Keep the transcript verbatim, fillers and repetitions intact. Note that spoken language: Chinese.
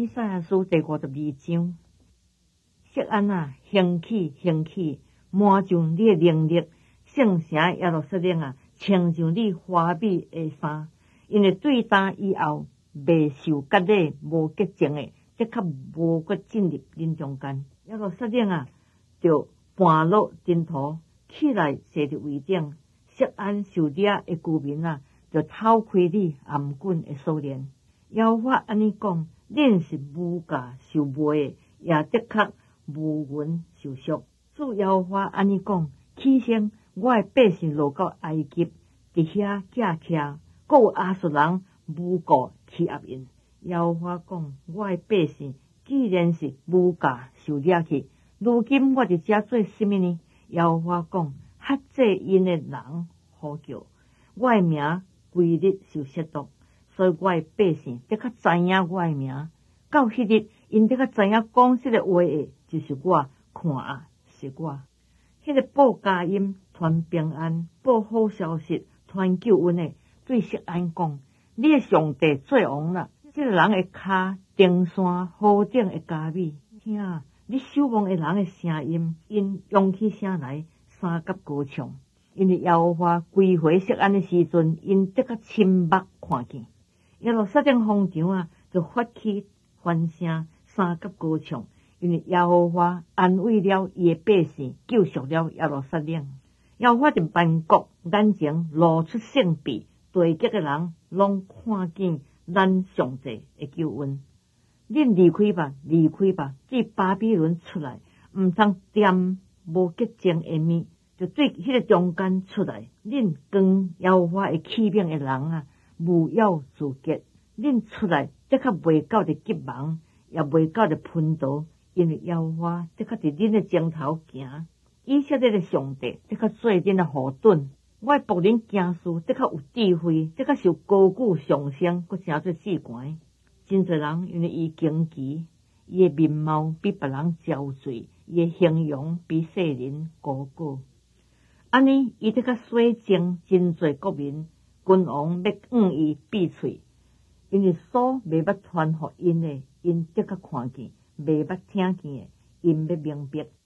以赛亚书第五十二章，錫安啊，兴起兴起，满上你的能力，圣城耶路撒冷啊，穿上你华美的衫，因为对打以后未受割礼无洁净的，即刻无骨进入恁中间。耶路撒冷啊，就半落尘土，起来坐伫位顶。錫安受掠的居民啊，就偷开你颔棍的锁链。耶和华安尼讲：恁是无价受卖的，也的确无云受赎。主耶和华安尼讲：起先我的百姓落到埃及，伫遐架徛，各有亚述人诬告欺压因。耶和华讲：我的百姓既然是无价受掠去，如今我伫遮做什么呢？耶和华讲：吓制因的人呼叫，我的名规日受亵渎，所以我的百姓得较知影我的名。到迄日，因得较知影讲这个话的就是我，看啊是我。迄、那个报佳音、传平安、报好消息、传救恩的，对錫安讲：你的上帝做王了。这个人的骹登山好顶的加美，听啊！你守望的人的声音，因扬起声来，三甲高唱。因为耶和华归回錫安的时阵，因得较亲目看见。耶路撒冷荒场啊，就发起欢声，三甲高唱。因为耶和华安慰了伊的百姓，救赎了耶路撒冷。耶和华伫万国眼前露出圣臂，地极的人拢看见咱上帝的救恩。恁离开吧，离开吧，对巴比伦出来，毋通掂无洁净的面，就对迄个中间出来。恁跟耶和华会起名的人啊，无有自洁。恁出来，即刻袂到着急忙，也袂到着喷刀，因为耶和华即刻伫恁的前头行。以色列的上帝即刻做恁的护盾。我的仆人行事即刻有智慧，即刻受高举上升，佮成做至悬。真侪人因为伊惊奇，伊的面貌比别人憔悴，伊的形容比世人高过。安尼，伊得较洗净真侪国民，君王要往伊闭喙，因为所未捌传互因的，因得较看见；未捌听见的，因要明白。